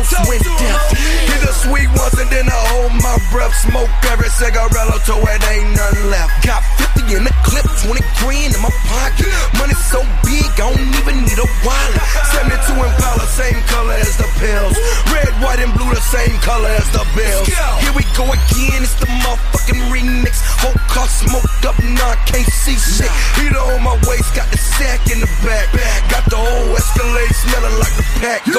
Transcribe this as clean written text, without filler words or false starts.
with death. Hit a sweet once and then I hold my breath. Smoke every cigarello till it ain't nothing left. Got 50 in the clip, 20 grand in my pocket. Money so big, I don't even need a wallet. 72 Impala, same color as the pills. Red, white, and blue, the same color as the bills. Here we go again, it's the motherfucking remix. Whole car smoked up, nah, I can't see shit. Heater on my waist, got the sack in the back. Got the whole Escalade smelling like the pack.